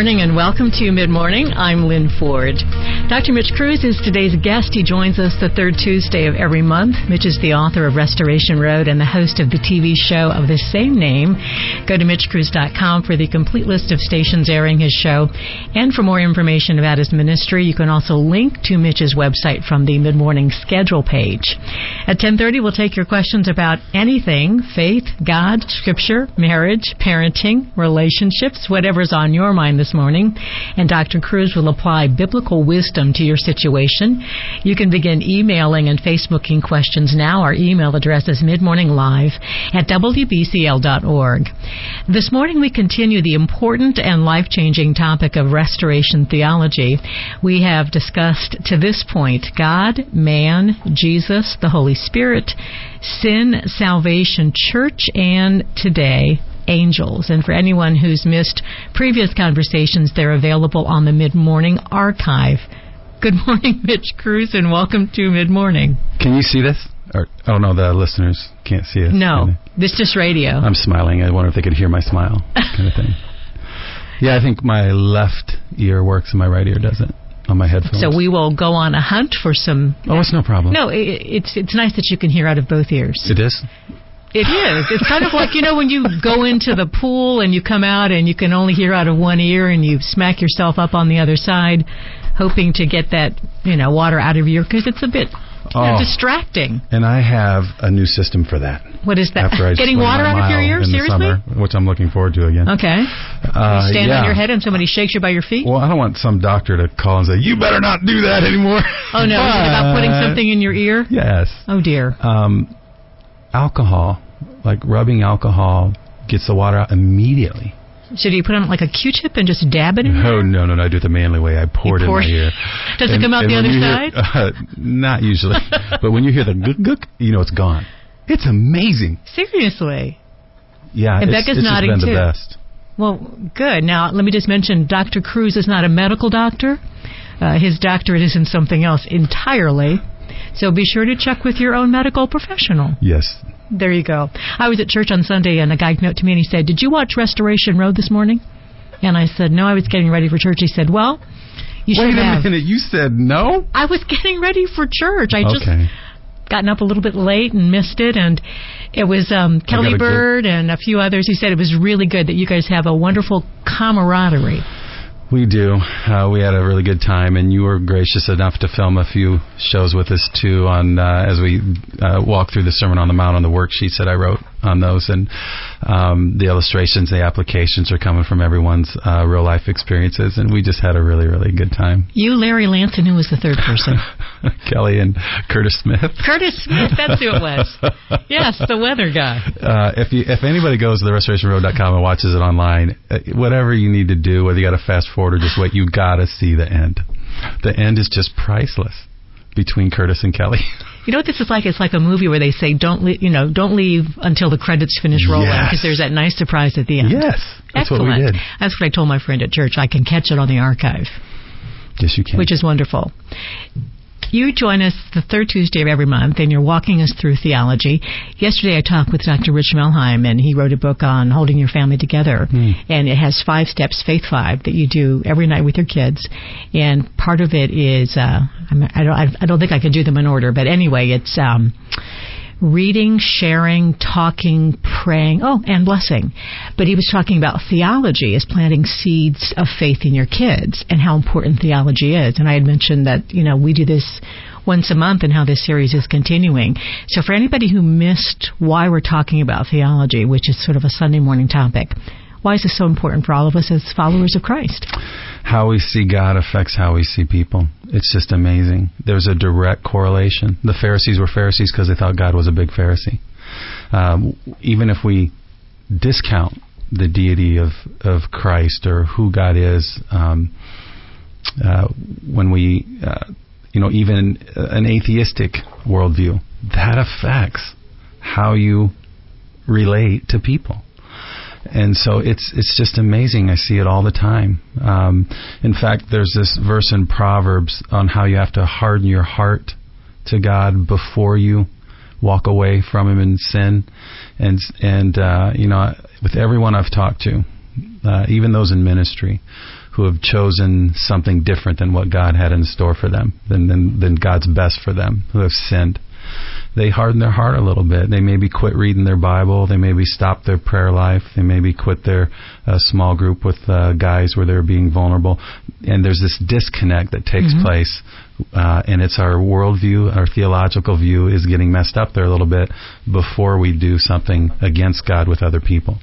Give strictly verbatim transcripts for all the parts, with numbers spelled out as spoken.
morning and welcome to Mid-Morning. I'm Lynn Ford. Doctor Mitch Kruse is today's guest. He joins us the third Tuesday of every month. Mitch is the author of Restoration Road and the host of the T V show of the same name. Go to mitch kruse dot com for the complete list of stations airing his show. And for more information about his ministry, you can also link to Mitch's website from the Mid-Morning schedule page. At ten thirty, we'll take your questions about anything, faith, God, Scripture, marriage, parenting, relationships, whatever's on your mind this morning. And Doctor Kruse will apply biblical wisdom to your situation. You can begin emailing and Facebooking questions now. Our email address is midmorninglive at w b c l dot org. This morning we continue the important and life-changing topic of restoration theology. We have discussed to this point God, man, Jesus, the Holy Spirit, sin, salvation, church, and today, angels. And for anyone who's missed previous conversations, they're available on the Mid-Morning archive. Good morning, Mitch Kruse, and welcome to Mid-Morning. Can you see this? Or, oh, no, the listeners can't see it. No, this is just radio. I'm smiling. I wonder if they could hear my smile, kind of thing. Yeah, I think my left ear works and my right ear doesn't on my headphones. So we will go on a hunt for some... Oh, it's no problem. No, it, it's it's nice that you can hear out of both ears. It is? It is. It's kind of like, you know, when you go into the pool and you come out and you can only hear out of one ear and you smack yourself up on the other side, hoping to get that, you know, water out of your ear because it's a bit you know, oh, distracting. And I have a new system for that. What is that? After I Getting water out of your ear? in Seriously? The summer, which I'm looking forward to again. Okay. Uh, you stand yeah. on your head and somebody shakes you by your feet? Well, I don't want some doctor to call and say, you better not do that anymore. Oh, no. Is it about putting something in your ear? Yes. Oh, dear. Um, alcohol, like rubbing alcohol, gets the water out immediately. So do you put on like a Q-tip and just dab it in No, there? no, no, no. I do it the manly way. I pour You it pour in my ear. Does and, it come out the other side? Hear, uh, not usually. But when you hear the gook gook, you know it's gone. It's amazing. Seriously? Yeah, and it's, Becca's it's nodding just been too. the best. Well, good. Now, let me just mention, Doctor Kruse is not a medical doctor. Uh, his doctorate is in something else entirely. So be sure to check with your own medical professional. Yes. There you go. I was at church on Sunday, and a guy came up to me and he said, did you watch Restoration Road this morning? And I said, no, I was getting ready for church. He said, well, you should Wait a have. minute. You said no? I was getting ready for church. I just okay. gotten up a little bit late and missed it, and it was um, Kelly Bird and a few others. He said it was really good that you guys have a wonderful camaraderie. We do. Uh, we had a really good time, and you were gracious enough to film a few shows with us, too, on uh, as we uh, walk through the Sermon on the Mount on the worksheets that I wrote on those. And um, the illustrations, the applications are coming from everyone's uh, real-life experiences, and we just had a really, really good time. You, Larry Lance, and who was the third person? Kelly and Curtis Smith. Curtis Smith, that's who it was. Yes, the weather guy. Uh, if you, if anybody goes to the restoration road dot com and watches it online, uh, whatever you need to do, whether you got to fast forward or just wait, you got to see the end. The end is just priceless between Curtis and Kelly. You know what this is like? It's like a movie where they say, "Don't leave, you know, don't leave until the credits finish rolling," because yes. there's that nice surprise at the end. Yes, that's Excellent. what we did. That's what I told my friend at church. I can catch it on the archive. Yes, you can. Which is wonderful. You join us the third Tuesday of every month, and you're walking us through theology. Yesterday I talked with Doctor Rich Melheim, and he wrote a book on holding your family together. Mm. And it has five steps, Faith Five, that you do every night with your kids. And part of it is, uh, I don't, I don't think I can do them in order, but anyway, it's um, reading, sharing, talking, praying, oh, and blessing. But he was talking about theology as planting seeds of faith in your kids and how important theology is. And I had mentioned that, you know, we do this once a month and how this series is continuing. So for anybody who missed why we're talking about theology, which is sort of a Sunday morning topic, why is this so important for all of us as followers of Christ? How we see God affects how we see people. It's just amazing. There's a direct correlation. The Pharisees were Pharisees because they thought God was a big Pharisee. Um, even if we discount the deity of, of Christ or who God is, um, uh, when we, uh, you know, even an atheistic worldview, that affects how you relate to people. And so it's it's just amazing. I see it all the time. Um, in fact, there's this verse in Proverbs on how you have to harden your heart to God before you walk away from Him in sin. And and uh, you know, with everyone I've talked to, uh, even those in ministry, who have chosen something different than what God had in store for them, than, than, than God's best for them, who have sinned. They harden their heart a little bit. They maybe quit reading their Bible. They maybe stop their prayer life. They maybe quit their uh, small group with uh, guys where they're being vulnerable. And there's this disconnect that takes mm-hmm. place. Uh, and it's our worldview, our theological view is getting messed up there a little bit before we do something against God with other people.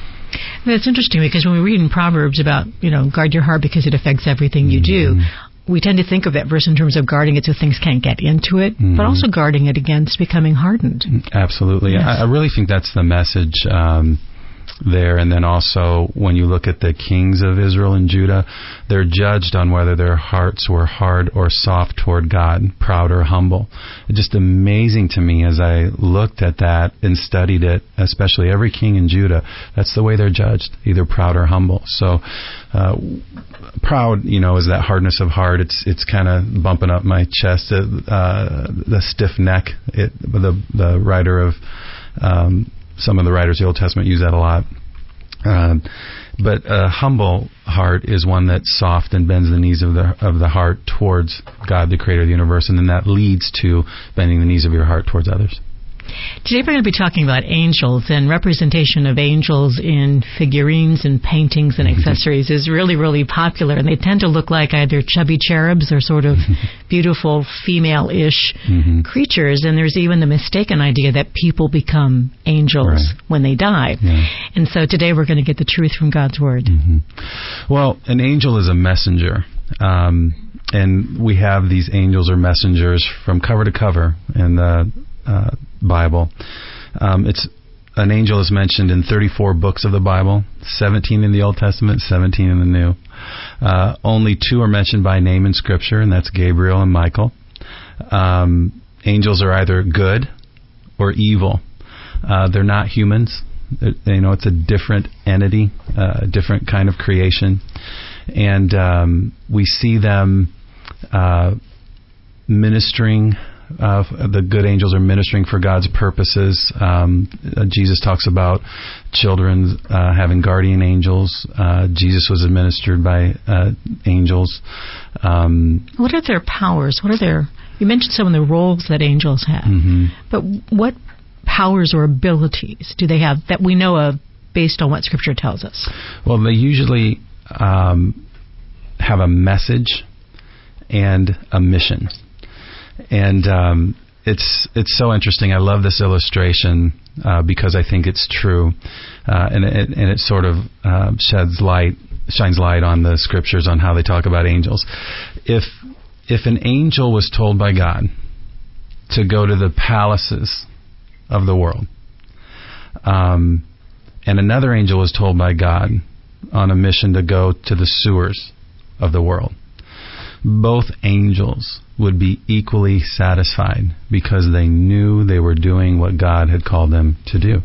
That's interesting, because when we read in Proverbs about, you know, guard your heart because it affects everything you mm-hmm. do, we tend to think of that verse in terms of guarding it so things can't get into it, mm-hmm. but also guarding it against becoming hardened. Absolutely. Yes. I, I really think that's the message um, there. And then also, when you look at the kings of Israel and Judah, they're judged on whether their hearts were hard or soft toward God, proud or humble. It's just amazing to me as I looked at that and studied it, especially every king in Judah, that's the way they're judged, either proud or humble. So uh, proud, you know, is that hardness of heart. It's it's kind of bumping up my chest, uh, the stiff neck. It, the the writer of um, some of the writers of the Old Testament use that a lot. Um, but a humble heart is one that's soft and bends the knees of the of the heart towards God, the creator of the universe, and then that leads to bending the knees of your heart towards others. Today we're going to be talking about angels, and representation of angels in figurines and paintings and accessories is really, really popular, and they tend to look like either chubby cherubs or sort of beautiful female-ish mm-hmm. creatures, and there's even the mistaken idea that people become angels right. when they die. Yeah. And so today we're going to get the truth from God's Word. Mm-hmm. Well, an angel is a messenger. Um, and we have these angels or messengers from cover to cover in the uh, Bible. Um, it's an angel is mentioned in thirty-four books of the Bible, seventeen in the Old Testament, seventeen in the New. Uh, only two are mentioned by name in Scripture, and that's Gabriel and Michael. Um, angels are either good or evil. Uh, they're not humans. They're, you know, it's a different entity, uh, a different kind of creation. And um, we see them uh, ministering. Uh, the good angels are ministering for God's purposes. Um, uh, Jesus talks about children uh, having guardian angels. Uh, Jesus was administered by uh, angels. Um, what are their powers? What are their? You mentioned some of the roles that angels have, mm-hmm. but what powers or abilities do they have that we know of based on what Scripture tells us? Well, they usually um, have a message and a mission. And um, it's it's so interesting. I love this illustration uh, because I think it's true, uh, and it and it sort of uh, sheds light, shines light on the Scriptures on how they talk about angels. If if an angel was told by God to go to the palaces of the world, um, and another angel was told by God on a mission to go to the sewers of the world, both angels would be equally satisfied because they knew they were doing what God had called them to do.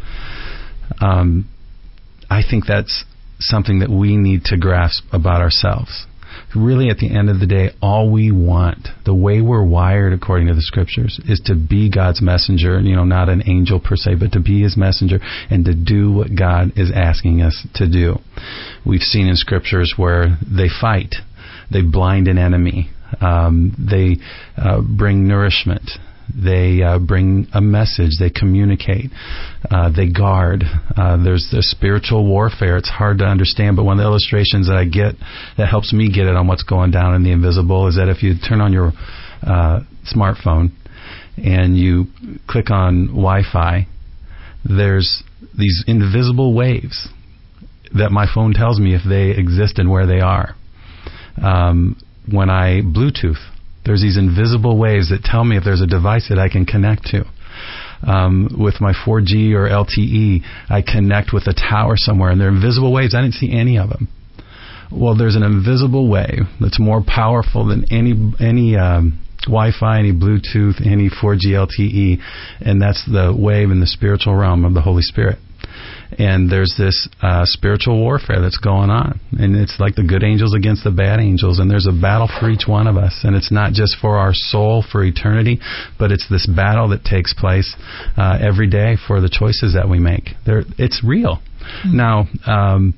Um, I think that's something that we need to grasp about ourselves. Really, at the end of the day, all we want, the way we're wired according to the Scriptures, is to be God's messenger, you know, not an angel per se, but to be His messenger and to do what God is asking us to do. We've seen in Scriptures where they fight, they blind an enemy, Um, they uh, bring nourishment. They uh, bring a message. They communicate. Uh, they guard. Uh, there's the spiritual warfare. It's hard to understand, but one of the illustrations that I get that helps me get it on what's going down in the invisible is that if you turn on your uh, smartphone and you click on Wi-Fi, there's these invisible waves that my phone tells me if they exist and where they are. Um, When I Bluetooth, there's these invisible waves that tell me if there's a device that I can connect to. Um, with my four G or L T E, I connect with a tower somewhere, and they're invisible waves. I didn't see any of them. Well, there's an invisible wave that's more powerful than any any um, Wi-Fi, any Bluetooth, any four G L T E, and that's the wave in the spiritual realm of the Holy Spirit. And there's this uh, spiritual warfare that's going on. And it's like the good angels against the bad angels. And there's a battle for each one of us. And it's not just for our soul for eternity, but it's this battle that takes place uh, every day for the choices that we make. They're, it's real. Mm-hmm. Now, um,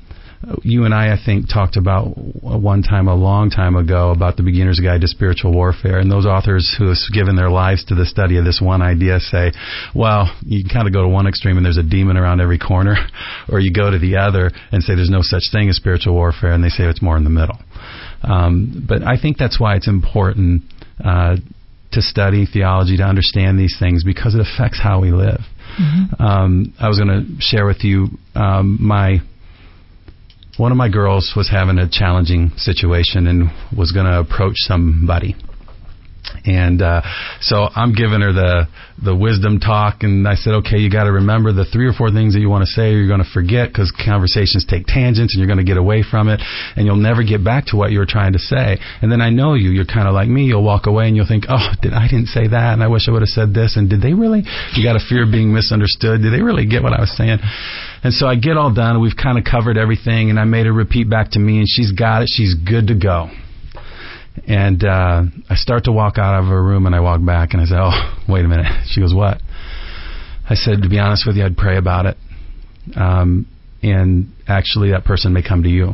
you and I, I think, talked about one time, a long time ago, about the Beginner's Guide to Spiritual Warfare. And those authors who have given their lives to the study of this one idea say, well, you can kind of go to one extreme and there's a demon around every corner, or you go to the other and say there's no such thing as spiritual warfare, and they say it's more in the middle. Um, but I think that's why it's important uh, to study theology, to understand these things, because it affects how we live. Mm-hmm. Um, I was going to share with you um, my one of my girls was having a challenging situation and was going to approach somebody. And uh, so I'm giving her the the wisdom talk, and I said, okay, you got to remember the three or four things that you want to say, or you're going to forget, because conversations take tangents, and you're going to get away from it, and you'll never get back to what you were trying to say. And then I know you, you're kind of like me, you'll walk away and you'll think, oh, did I didn't say that, and I wish I would have said this, and did they really? You got a fear of being misunderstood. Did they really get what I was saying? And so I get all done, we've kind of covered everything, and I made her repeat back to me, and she's got it, she's good to go. And uh, I start to walk out of her room, and I walk back, and I say, oh, wait a minute. She goes, what? I said, to be honest with you, I'd pray about it. Um, and actually, that person may come to you.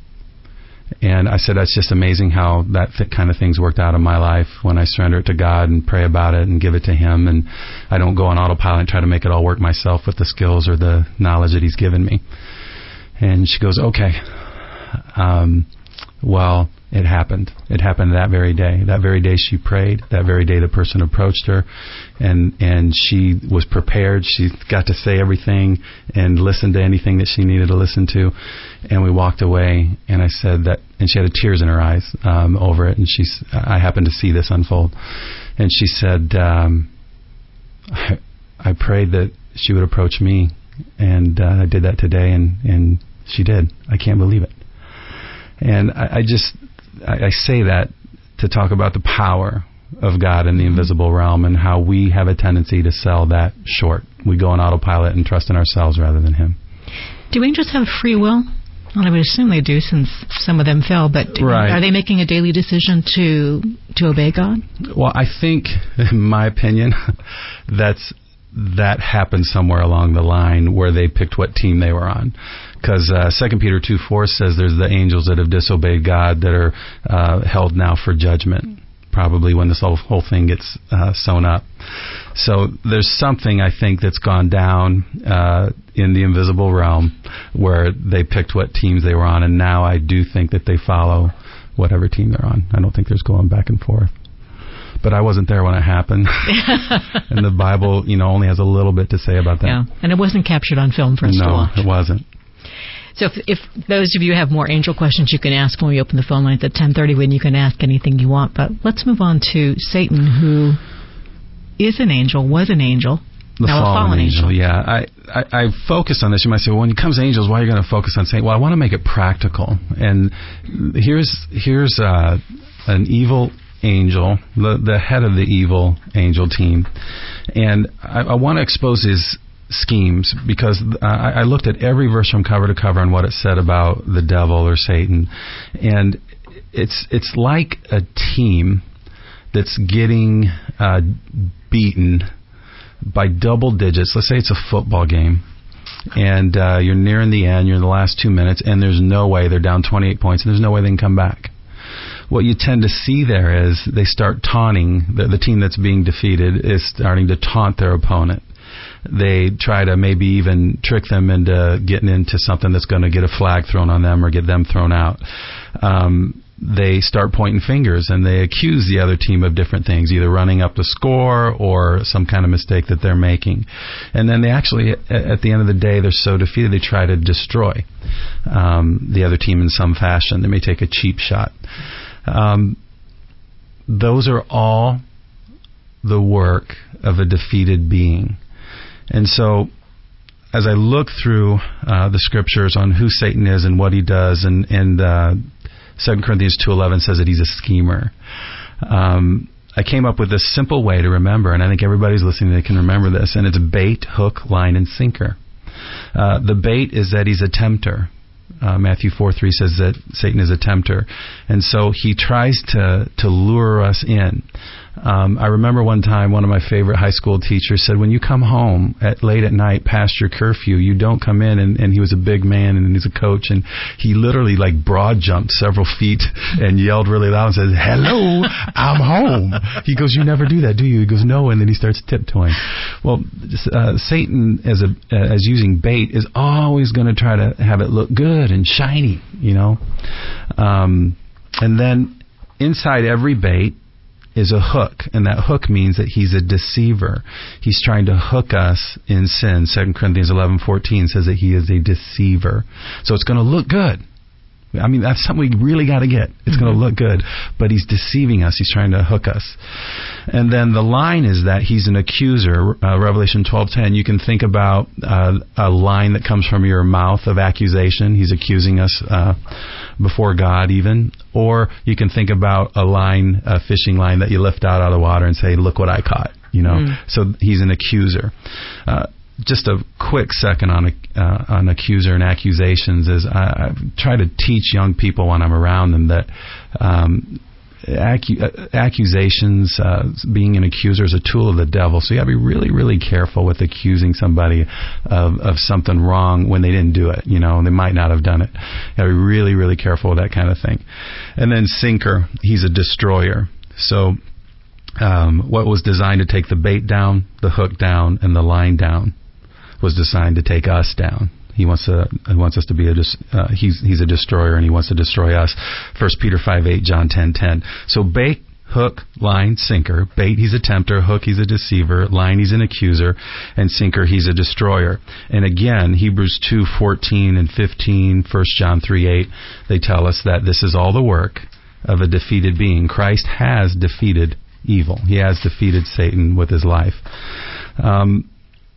And I said, that's just amazing how that th- kind of things worked out in my life when I surrender it to God and pray about it and give it to Him. And I don't go on autopilot and try to make it all work myself with the skills or the knowledge that He's given me. And she goes, okay. Um, well... It happened. It happened that very day. That very day she prayed. That very day the person approached her, and and she was prepared. She got to say everything and listen to anything that she needed to listen to. And we walked away, and I said that, and she had tears in her eyes um, over it. And she's, I happened to see this unfold, and she said, um, I, I prayed that she would approach me, and uh, I did that today, and and she did. I can't believe it. And I, I just. I say that to talk about the power of God in the invisible realm and how we have a tendency to sell that short. We go on autopilot and trust in ourselves rather than Him. Do angels have free will? Well, I would assume they do, since some of them fell, but right. Are they making a daily decision to to obey God? Well, I think, in my opinion, that's that happened somewhere along the line where they picked what team they were on. Because uh, Second Peter two four says there's the angels that have disobeyed God that are uh, held now for judgment, probably when this whole, whole thing gets uh, sewn up. So there's something, I think, that's gone down uh, in the invisible realm where they picked what teams they were on, and now I do think that they follow whatever team they're on. I don't think there's going back and forth. But I wasn't there when it happened. And the Bible, you know, only has a little bit to say about that. Yeah, and it wasn't captured on film for us no, to watch. No, it wasn't. So if, if those of you have more angel questions, you can ask when we open the phone lines at ten thirty, when you can ask anything you want. But let's move on to Satan, who is an angel, was an angel, the now fallen a fallen angel. angel. Yeah, I, I, I focus on this. You might say, well, when it comes to angels, why are you going to focus on Satan? Well, I want to make it practical. And here's here's uh, an evil angel, the, the head of the evil angel team. And I, I want to expose his schemes, because uh, I looked at every verse from cover to cover on what it said about the devil or Satan, and it's it's like a team that's getting uh, beaten by double digits. Let's say it's a football game, and uh, you're nearing the end, you're in the last two minutes, and there's no way, they're down twenty-eight points, and there's no way they can come back. What you tend to see there is they start taunting, the, the team that's being defeated is starting to taunt their opponent. They try to maybe even trick them into getting into something that's going to get a flag thrown on them or get them thrown out. Um, they start pointing fingers, and they accuse the other team of different things, either running up the score or some kind of mistake that they're making. And then they actually, at the end of the day, they're so defeated, they try to destroy um, the other team in some fashion. They may take a cheap shot. Um, those are all the work of a defeated being. And so, as I look through uh, the scriptures on who Satan is and what he does, and, and uh, Second Corinthians two eleven says that he's a schemer, um, I came up with this simple way to remember, and I think everybody's listening, they can remember this, and it's bait, hook, line, and sinker. Uh, the bait is that he's a tempter. Uh, Matthew four three says that Satan is a tempter. And so he tries to, to lure us in. Um, I remember one time one of my favorite high school teachers said, when you come home at late at night past your curfew, you don't come in, and, and he was a big man and he's a coach, and he literally like broad jumped several feet and yelled really loud and says, hello, I'm home. He goes, you never do that, do you? He goes, no, and then he starts tiptoeing. Well, uh, Satan as a uh, as using bait is always going to try to have it look good and shiny, you know. Um, and then inside every bait is a hook, and that hook means that he's a deceiver. He's trying to hook us in sin. Second Corinthians eleven fourteen says that he is a deceiver. So it's going to look good. I mean, that's something we really got to get. It's mm-hmm. going to look good, but he's deceiving us. He's trying to hook us. And then the line is that he's an accuser. Uh, Revelation twelve ten, you can think about uh, a line that comes from your mouth of accusation. He's accusing us uh, before God even. Or you can think about a line, a fishing line that you lift out of the water and say, look what I caught. You know, mm. So he's an accuser. Uh, Just a quick second on uh, on accuser and accusations is I, I try to teach young people when I'm around them that um, acu- accusations, uh, being an accuser, is a tool of the devil. So you got to be really, really careful with accusing somebody of, of something wrong when they didn't do it. You know, they might not have done it. You got to be really, really careful with that kind of thing. And then sinker, he's a destroyer. So um, what was designed to take the bait down, the hook down, and the line down was designed to take us down. He wants to. He wants us to be a. Uh, he's he's a destroyer, and he wants to destroy us. First Peter five eight, John ten ten. So bait, hook, line, sinker. Bait, he's a tempter. Hook, he's a deceiver. Line, he's an accuser, and sinker, he's a destroyer. And again, Hebrews two fourteen and fifteen, First John three eight, they tell us that this is all the work of a defeated being. Christ has defeated evil. He has defeated Satan with his life. Um,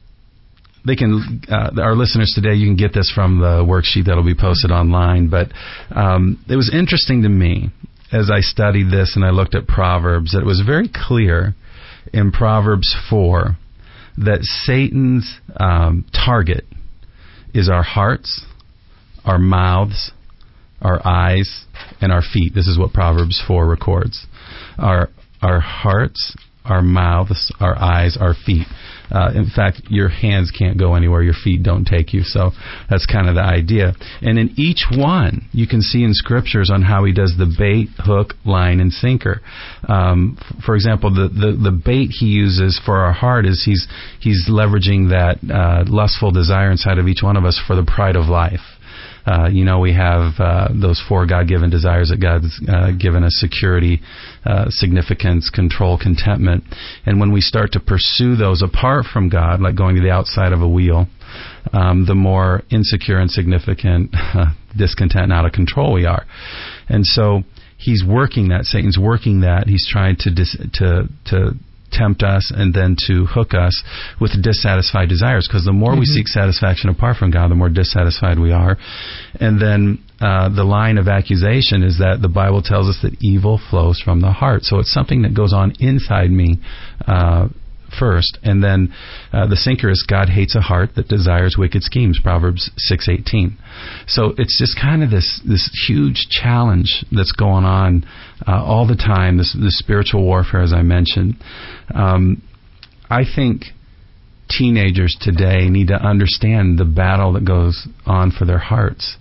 They can, uh, our listeners today, you can get this from the worksheet that'll be posted online. But um, it was interesting to me as I studied this and I looked at Proverbs that it was very clear in Proverbs four that Satan's um, target is our hearts, our mouths, our eyes, and our feet. This is what Proverbs four records. Our our hearts, our mouths, our eyes, our feet. Uh, in fact, your hands can't go anywhere. Your feet don't take you. So that's kind of the idea. And in each one, you can see in scriptures on how he does the bait, hook, line, and sinker. Um, f- for example, the, the, the bait he uses for our heart is he's he's leveraging that uh, lustful desire inside of each one of us for the pride of life. Uh, you know, we have uh, those four God-given desires that God's uh, given us: security, uh, significance, control, contentment. And when we start to pursue those apart from God, like going to the outside of a wheel, um, the more insecure, insignificant, uh, discontent, and out of control we are. And so he's working that. Satan's working that. He's trying to dis- to to tempt us and then to hook us with dissatisfied desires, because the more mm-hmm. we seek satisfaction apart from God, the more dissatisfied we are. And then uh, the line of accusation is that the Bible tells us that evil flows from the heart. So it's something that goes on inside me uh, first. And then uh, the sinker is God hates a heart that desires wicked schemes, Proverbs six eighteen. So it's just kind of this this huge challenge that's going on uh, all the time, this, this spiritual warfare, as I mentioned. Um, I think teenagers today need to understand the battle that goes on for their hearts.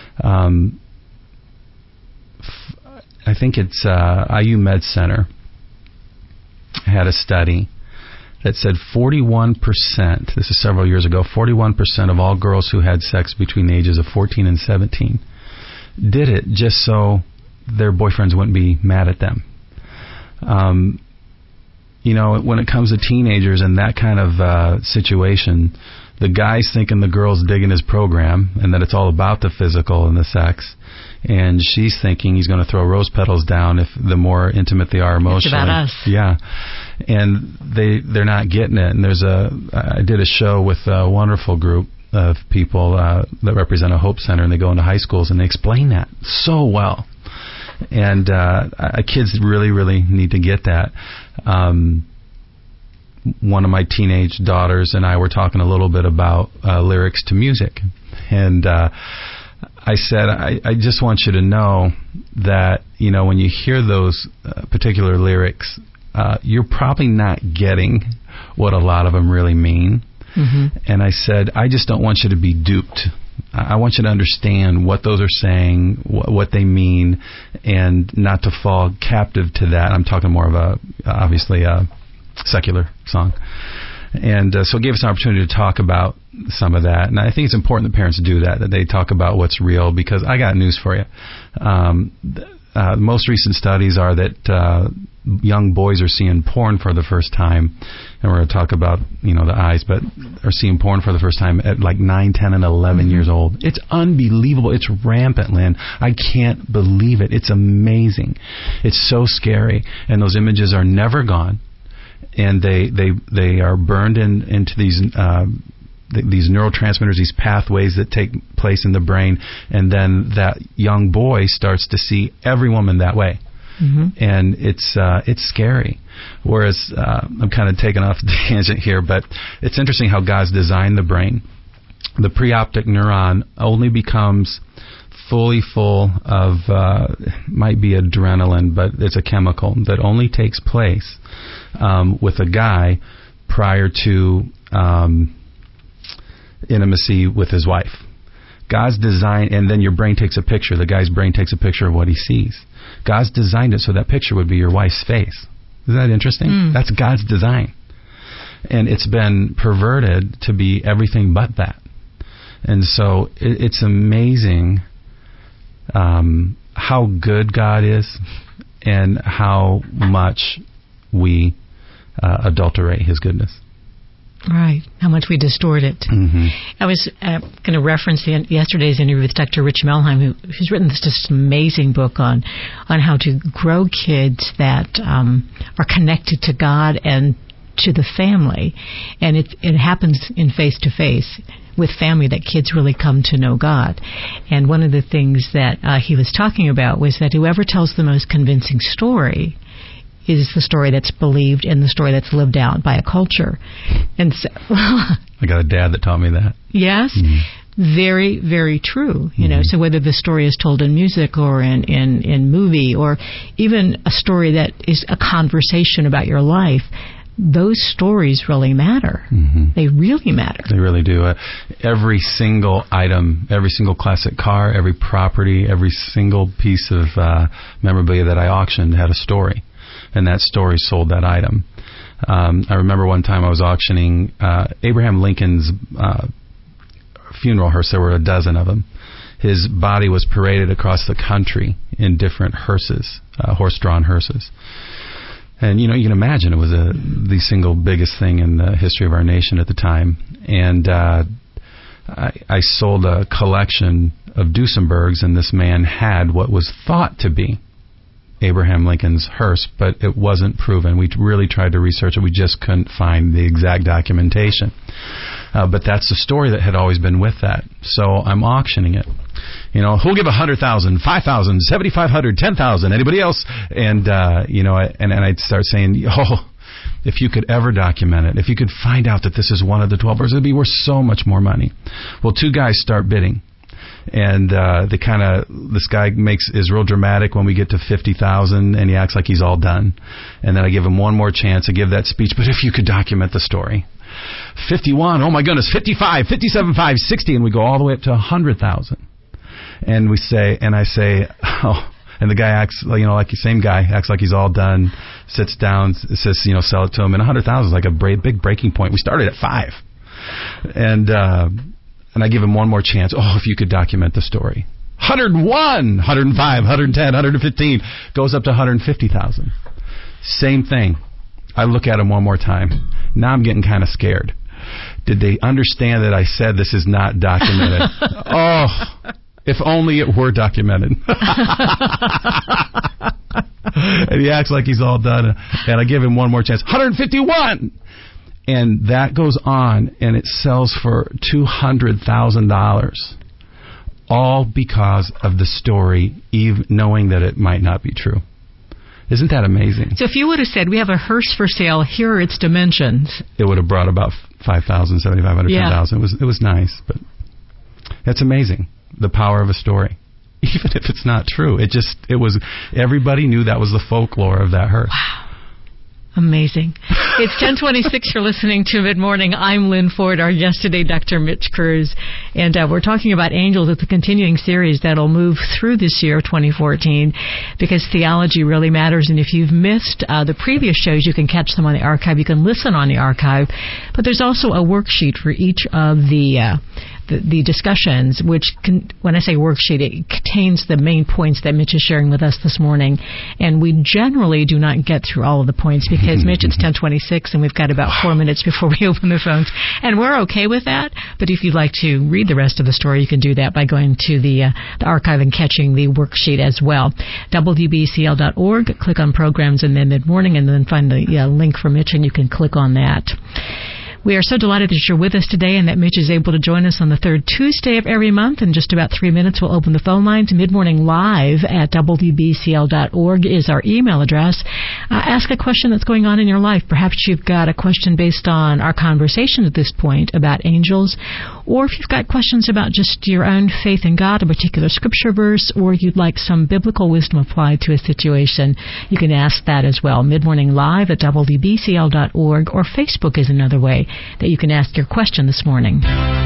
Um, f- I think it's uh, I U Med Center had a study that said forty-one percent, this is several years ago, forty-one percent of all girls who had sex between the ages of fourteen and seventeen did it just so their boyfriends wouldn't be mad at them. Um, you know, when it comes to teenagers and that kind of uh, situation, the guy's thinking the girl's digging his program and that it's all about the physical and the sex. And she's thinking he's going to throw rose petals down if the more intimate they are emotionally. It's about us. Yeah. And they, they're not getting it. And there's a, I did a show with a wonderful group of people uh, that represent a Hope Center, and they go into high schools and they explain that so well. And uh, kids really, really need to get that. Um, one of my teenage daughters and I were talking a little bit about uh, lyrics to music. And uh, I said, I, I just want you to know that, you know, when you hear those uh, particular lyrics, uh, you're probably not getting what a lot of them really mean. Mm-hmm. And I said, I just don't want you to be duped. I want you to understand what those are saying, wh- what they mean, and not to fall captive to that. I'm talking more of a, obviously, a secular song. And uh, so it gave us an opportunity to talk about some of that. And I think it's important that parents do that, that they talk about what's real, because I got news for you. Um, uh, most recent studies are that uh, young boys are seeing porn for the first time. And we're going to talk about, you know, the eyes, but are seeing porn for the first time at like nine, ten, and eleven mm-hmm. years old. It's unbelievable. It's rampant, Lynn. I can't believe it. It's amazing. It's so scary. And those images are never gone. And they they they are burned in into these uh, th- these neurotransmitters, these pathways that take place in the brain, and then that young boy starts to see every woman that way, mm-hmm. and it's uh, it's scary. Whereas uh, I'm kind of taking off the tangent here, but it's interesting how God's designed the brain. The preoptic neuron only becomes fully full of uh, might be adrenaline, but it's a chemical that only takes place um, with a guy prior to um, intimacy with his wife. God's design, and then your brain takes a picture. The guy's brain takes a picture of what he sees. God's designed it so that picture would be your wife's face. Isn't that interesting? Mm. That's God's design. And it's been perverted to be everything but that. And so it, it's amazing um, how good God is and how much we uh, adulterate His goodness. Right. How much we distort it. Mm-hmm. I was uh, going to reference the, yesterday's interview with Doctor Rich Melheim, who, who's written this just amazing book on on how to grow kids that um, are connected to God and to the family. And it, it happens in face-to-face with family that kids really come to know God. And one of the things that uh, he was talking about was that whoever tells the most convincing story is the story that's believed and the story that's lived out by a culture. And so, I got a dad that taught me that. Yes. Mm-hmm. Very, very true. You mm-hmm. know, so whether the story is told in music or in, in, in movie, or even a story that is a conversation about your life, those stories really matter. Mm-hmm. They really matter. They really do. Uh, every single item, every single classic car, every property, every single piece of uh, memorabilia that I auctioned had a story. And that story sold that item. Um, I remember one time I was auctioning uh, Abraham Lincoln's uh, funeral hearse. There were a dozen of them. His body was paraded across the country in different hearses, uh, horse-drawn hearses. And, you know, you can imagine it was a, the single biggest thing in the history of our nation at the time. And uh, I, I sold a collection of Duesenbergs, and this man had what was thought to be Abraham Lincoln's hearse, but it wasn't proven. We really tried to research it. We just couldn't find the exact documentation. Uh, but that's the story that had always been with that. So I'm auctioning it. You know, who'll give a hundred thousand, five thousand, seventy-five hundred, ten thousand? Anybody else? And uh, you know, and, and I'd start saying, oh, if you could ever document it, if you could find out that this is one of the twelve birds, it'd be worth so much more money. Well, two guys start bidding. And uh, the kind of this guy makes is real dramatic when we get to fifty thousand, and he acts like he's all done. And then I give him one more chance to give that speech. But if you could document the story, fifty-one, oh my goodness, fifty-five, fifty-seven, five, sixty, and we go all the way up to a hundred thousand. And we say, and I say, oh, and the guy acts, you know, like the same guy acts like he's all done, sits down, says, you know, sell it to him, and a hundred thousand is like a big breaking point. We started at five, and. uh And I give him one more chance. Oh, if you could document the story. one hundred one, one hundred five, one hundred ten, one hundred fifteen. Goes up to one hundred fifty thousand. Same thing. I look at him one more time. Now I'm getting kind of scared. Did they understand that I said this is not documented? Oh, if only it were documented. And he acts like he's all done. And I give him one more chance. one hundred fifty-one! And that goes on, and it sells for two hundred thousand dollars, all because of the story, even knowing that it might not be true. Isn't that amazing? So if you would have said, we have a hearse for sale, here are its dimensions. It would have brought about five thousand, seventy-five hundred, ten thousand. It was, it was nice, but it's amazing, the power of a story. Even if it's not true, it just, it was, everybody knew that was the folklore of that hearse. Wow. Amazing. It's ten twenty-six. You're listening to Mid-Morning. I'm Lynn Ford. Our guest today, Doctor Mitch Kruse. And uh, we're talking about angels. It's a continuing series that'll move through this year, twenty fourteen, because theology really matters. And if you've missed uh, the previous shows, you can catch them on the archive. You can listen on the archive. But there's also a worksheet for each of the... Uh, The, the discussions, which, can, when I say worksheet, it contains the main points that Mitch is sharing with us this morning. And we generally do not get through all of the points because, Mitch, it's ten twenty-six and we've got about four minutes before we open the phones. And we're okay with that. But if you'd like to read the rest of the story, you can do that by going to the, uh, the archive and catching the worksheet as well. W B C L dot org, click on programs and then Mid-Morning, and then find the uh, link for Mitch, and you can click on that. We are so delighted that you're with us today and that Mitch is able to join us on the third Tuesday of every month. In just about three minutes, we'll open the phone lines. Mid-Morning Live at W B C L dot org is our email address. Uh, ask a question that's going on in your life. Perhaps you've got a question based on our conversation at this point about angels, or if you've got questions about just your own faith in God, a particular scripture verse, or you'd like some biblical wisdom applied to a situation, you can ask that as well. Mid-Morning Live at W B C L dot org, or Facebook is another way that you can ask your question this morning.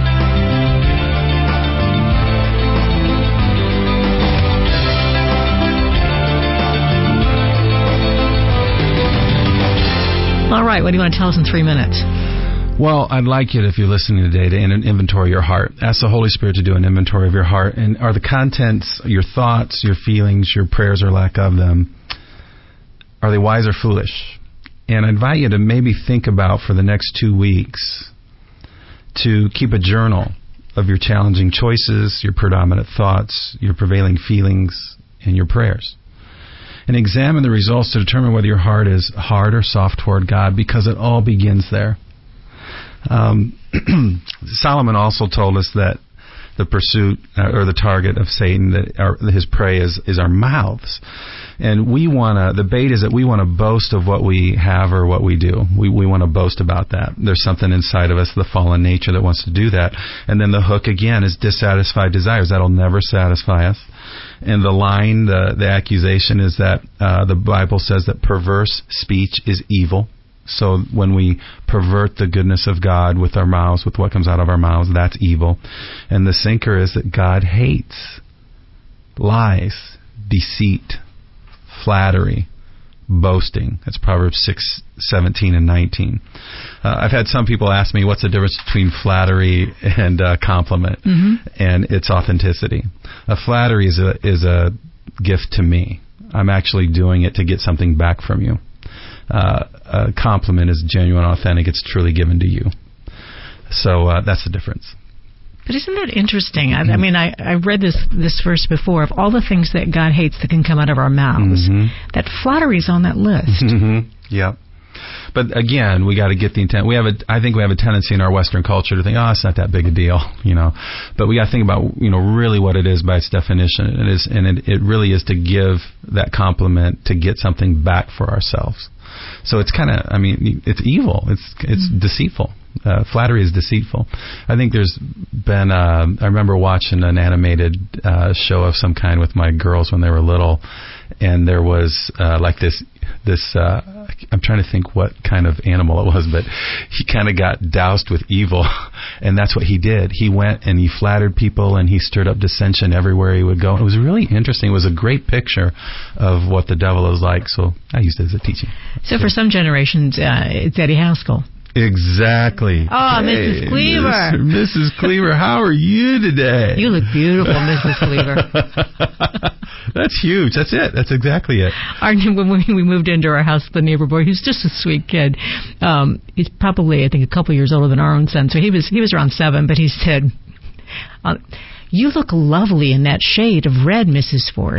All right, what do you want to tell us in three minutes? Well, I'd like you, to, if you're listening today, to inventory your heart. Ask the Holy Spirit to do an inventory of your heart. And are the contents, your thoughts, your feelings, your prayers or lack of them, are they wise or foolish? And I invite you to maybe think about for the next two weeks to keep a journal of your challenging choices, your predominant thoughts, your prevailing feelings, and your prayers. And examine the results to determine whether your heart is hard or soft toward God, because it all begins there. Um, Solomon also told us that the pursuit uh, or the target of Satan, that our, his prey is, is our mouths. And we want to, the bait is that we want to boast of what we have or what we do. We we want to boast about that. There's something inside of us, the fallen nature, that wants to do that. And then the hook, again, is dissatisfied desires. That'll never satisfy us. And the line, the, the accusation is that uh, the Bible says that perverse speech is evil. So when we pervert the goodness of God with our mouths, with what comes out of our mouths, that's evil. And the sinker is that God hates lies, deceit, flattery, boasting. That's Proverbs six, seventeen and nineteen. Uh, I've had some people ask me, what's the difference between flattery and uh, compliment? Mm-hmm. And it's authenticity. A flattery is a, is a gift to me. I'm actually doing it to get something back from you. Uh, a compliment is genuine, authentic. It's truly given to you. So uh, that's the difference. But isn't that interesting? I, I mean, I, I read this this verse before. Of all the things that God hates that can come out of our mouths, mm-hmm. that flattery's on that list. Mm-hmm. Yeah. But again, we got to get the intent. We have a, I think we have a tendency in our Western culture to think, oh, it's not that big a deal, you know. But we got to think about, you know, really what it is by its definition. It is, and it, it really is to give that compliment to get something back for ourselves. So it's kind of, I mean, it's evil. It's it's mm-hmm. deceitful. Uh, flattery is deceitful. I think there's been, uh, I remember watching an animated uh, show of some kind with my girls when they were little, and there was uh, like this, this uh, I'm trying to think what kind of animal it was, but he kind of got doused with evil, and that's what he did. He went and he flattered people, and he stirred up dissension everywhere he would go. It was really interesting. It was a great picture of what the devil is like, so I used it as a teaching. So for some generations, uh, it's Eddie Haskell. Exactly. Oh, hey, Missus Cleaver. Missus Cleaver, how are you today? You look beautiful, Missus Cleaver. That's huge. That's it. That's exactly it. Our, when we moved into our house, the neighbor boy, who's just a sweet kid, um, he's probably, I think, a couple years older than our own son. So he was he was around seven, but he said, uh, "You look lovely in that shade of red, Missus Ford."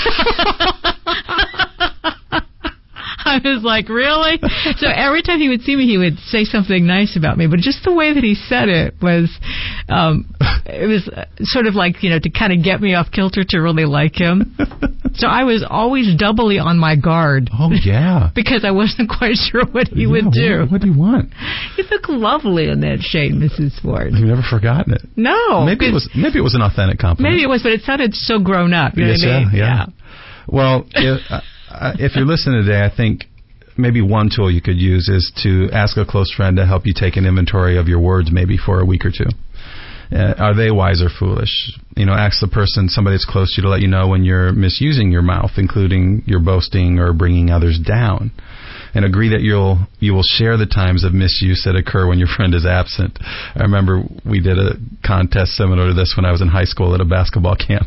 I was like, really? So every time he would see me, he would say something nice about me. But just the way that he said it was, um, it was sort of like, you know, to kind of get me off kilter to really like him. So I was always doubly on my guard. Oh, yeah. Because I wasn't quite sure what he yeah, would do. What, what do you want? You look lovely in that shade, Missus Ford. You've never forgotten it. No. Maybe it was maybe it was an authentic compliment. Maybe it was, but it sounded so grown up. You yes, know what I mean? yeah, yeah. yeah. Well, if, uh, if you're listening today, I think maybe one tool you could use is to ask a close friend to help you take an inventory of your words maybe for a week or two. Uh, are they wise or foolish? You know, ask the person, somebody that's close to you, to let you know when you're misusing your mouth, including your boasting or bringing others down. And agree that you'll you will share the times of misuse that occur when your friend is absent. I remember we did a contest similar to this when I was in high school at a basketball camp.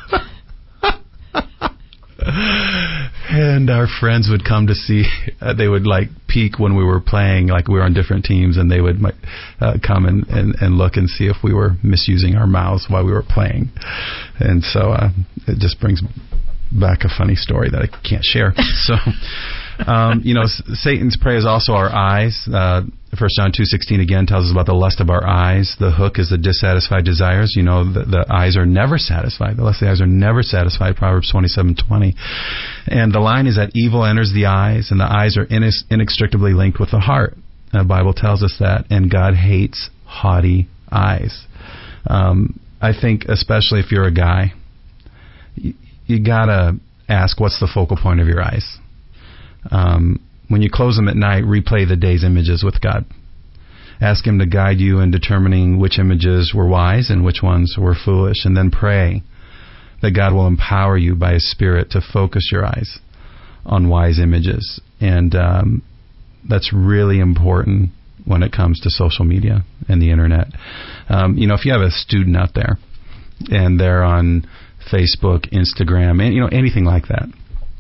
And our friends would come to see, uh, they would like peek when we were playing, like we were on different teams, and they would uh, come and, and, and look and see if we were misusing our mouths while we were playing. And so uh, it just brings back a funny story that I can't share. So, um, you know, Satan's prey is also our eyes. Uh, First John two sixteen again tells us about the lust of our eyes. The hook is the dissatisfied desires. You know, the, the eyes are never satisfied. The lust of the eyes are never satisfied. Proverbs twenty-seven twenty. And the line is that evil enters the eyes, and the eyes are inex- inextricably linked with the heart. The Bible tells us that, and God hates haughty eyes. Um, I think, especially if you're a guy, you, you gotta ask, what's the focal point of your eyes? Um, When you close them at night, replay the day's images with God. Ask Him to guide you in determining which images were wise and which ones were foolish. And then pray that God will empower you by His Spirit to focus your eyes on wise images. And um, that's really important when it comes to social media and the Internet. Um, you know, if you have a student out there and they're on Facebook, Instagram, and, you know, anything like that,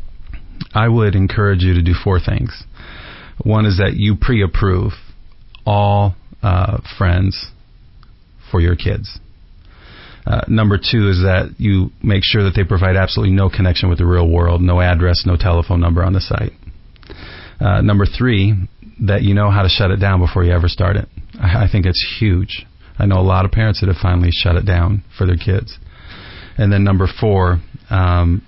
I would encourage you to do four things. One is that you pre-approve all uh, friends for your kids. Uh, number two is that you make sure that they provide absolutely no connection with the real world, no address, no telephone number on the site. Uh, number three, that you know how to shut it down before you ever start it. I, I think it's huge. I know a lot of parents that have finally shut it down for their kids. And then number four, um,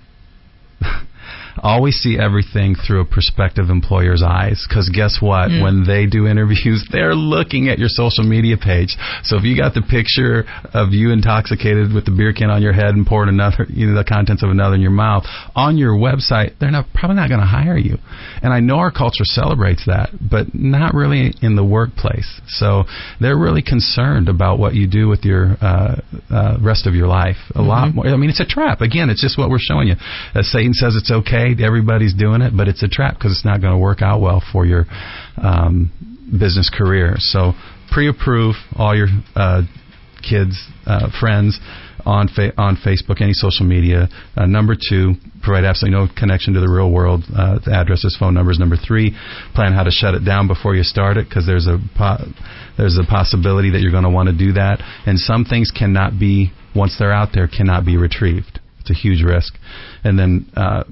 always see everything through a prospective employer's eyes, because guess what? Mm. When they do interviews, they're looking at your social media page. So if you got the picture of you intoxicated with the beer can on your head and poured another, you know, the contents of another in your mouth on your website, they're not probably not going to hire you. And I know our culture celebrates that, but not really in the workplace. So they're really concerned about what you do with your uh, uh, rest of your life. A mm-hmm. lot more. I mean, it's a trap. Again, it's just what we're showing you. As Satan says it's okay, everybody's doing it, but it's a trap because it's not going to work out well for your um, business career. So pre-approve all your uh, kids, uh, friends on fa- on Facebook, any social media. Uh, number two, provide absolutely no connection to the real world. Uh, the addresses, phone numbers. Number three, plan how to shut it down before you start it, because there's a po- there's a possibility that you're going to want to do that. And some things cannot be, once they're out there, cannot be retrieved. It's a huge risk. And then uh,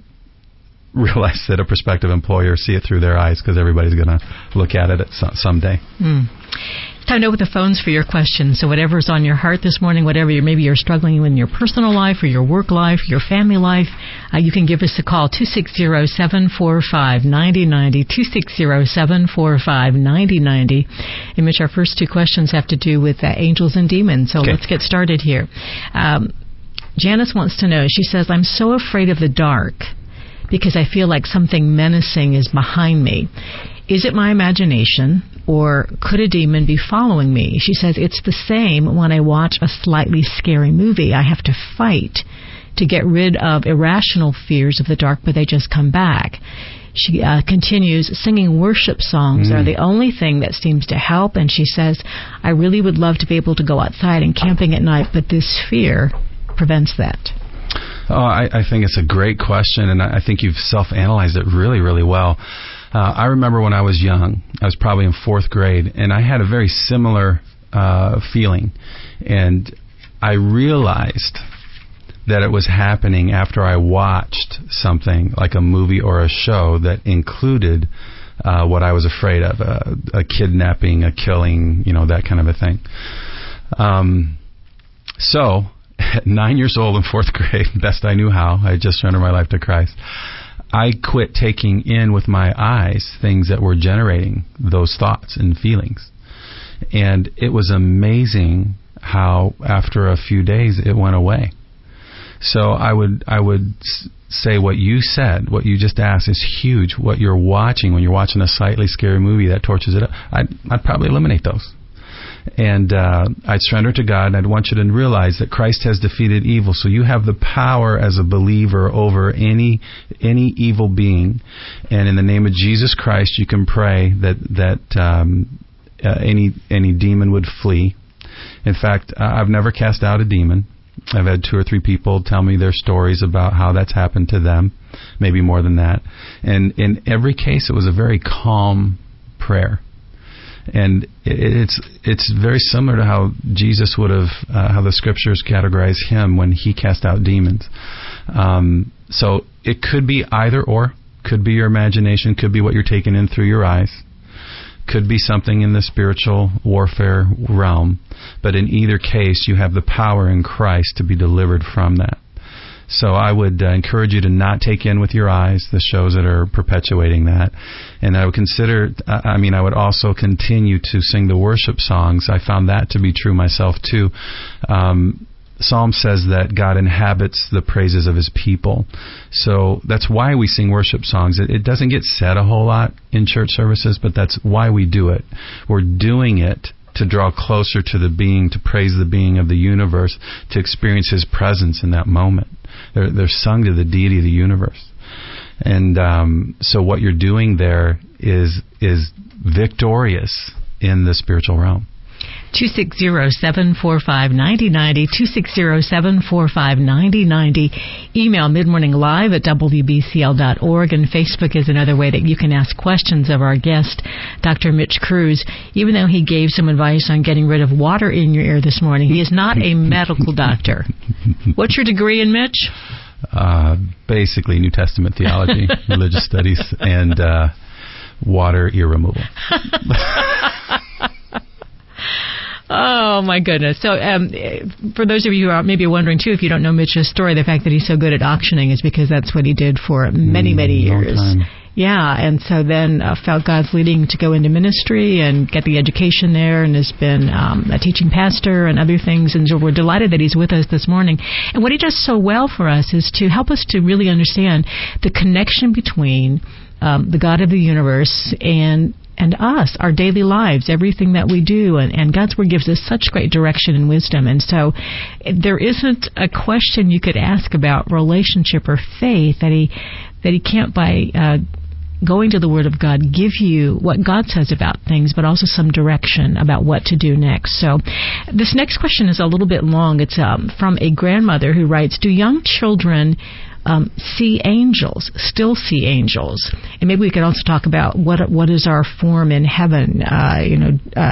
realize that a prospective employer see it through their eyes, because everybody's going to look at it at some, someday. Mm. It's time to open the phones for your questions. So whatever's on your heart this morning, whatever you're, maybe you're struggling with in your personal life or your work life, your family life, uh, you can give us a call, two six zero, seven four five, nine zero nine zero, two six zero, seven four five, nine zero nine zero. And Mitch, our first two questions have to do with uh, angels and demons. So okay. Let's get started here. Um, Janice wants to know, she says, I'm so afraid of the dark because I feel like something menacing is behind me. Is it my imagination, or could a demon be following me? She says, it's the same when I watch a slightly scary movie. I have to fight to get rid of irrational fears of the dark, but they just come back. She uh, continues, singing worship songs mm. are the only thing that seems to help, and she says, I really would love to be able to go outside and camping at night, but this fear prevents that. Oh, I, I think it's a great question, and I think you've self-analyzed it really, really well. Uh, I remember when I was young, I was probably in fourth grade, and I had a very similar uh, feeling. And I realized that it was happening after I watched something like a movie or a show that included uh, what I was afraid of, a, a kidnapping, a killing, you know, that kind of a thing. Um, so... At nine years old in fourth grade, best I knew how, I had just surrendered my life to Christ, I quit taking in with my eyes things that were generating those thoughts and feelings. And it was amazing how after a few days it went away. So I would I would say what you said, what you just asked is huge. What you're watching when you're watching a slightly scary movie that torches it up, I'd, I'd probably eliminate those. And uh, I'd surrender to God, and I'd want you to realize that Christ has defeated evil. So you have the power as a believer over any any evil being. And in the name of Jesus Christ, you can pray that that um, uh, any any demon would flee. In fact, uh, I've never cast out a demon. I've had two or three people tell me their stories about how that's happened to them, maybe more than that. And in every case, it was a very calm prayer. And it's it's very similar to how Jesus would have, uh, how the Scriptures categorize him when he cast out demons. Um, so it could be either or. Could be your imagination. Could be what you're taking in through your eyes. Could be something in the spiritual warfare realm. But in either case, you have the power in Christ to be delivered from that. So I would uh, encourage you to not take in with your eyes the shows that are perpetuating that. And I would consider, I mean, I would also continue to sing the worship songs. I found that to be true myself, too. Um, Psalm says that God inhabits the praises of his people. So that's why we sing worship songs. It, it doesn't get said a whole lot in church services, but that's why we do it. We're doing it to draw closer to the being, to praise the being of the universe, to experience his presence in that moment. They're, they're sung to the deity of the universe. And um, so what you're doing there is is victorious in the spiritual realm. two six zero, seven four five, nine zero nine zero, two six zero, seven four five, nine zero nine zero. Email midmorninglive at w b c l dot org, and Facebook is another way that you can ask questions of our guest, Doctor Mitch Kruse. Even though he gave some advice on getting rid of water in your ear this morning, he is not a medical doctor. What's your degree in, Mitch? Uh, basically New Testament theology, religious studies, and uh, water ear removal. Oh, my goodness. So um, for those of you who are maybe wondering, too, if you don't know Mitch's story, the fact that he's so good at auctioning is because that's what he did for many, many years. Long time. Yeah, and so then uh, felt God's leading to go into ministry and get the education there, and has been um, a teaching pastor and other things. And so we're delighted that he's with us this morning. And what he does so well for us is to help us to really understand the connection between um, the God of the universe and and us, our daily lives, everything that we do. And, and God's Word gives us such great direction and wisdom. And so there isn't a question you could ask about relationship or faith that he that he can't, by uh, going to the Word of God, give you what God says about things, but also some direction about what to do next. So this next question is a little bit long. It's um, from a grandmother who writes, do young children Um, see angels, still see angels? And maybe we could also talk about what what is our form in heaven. Uh, you know, uh,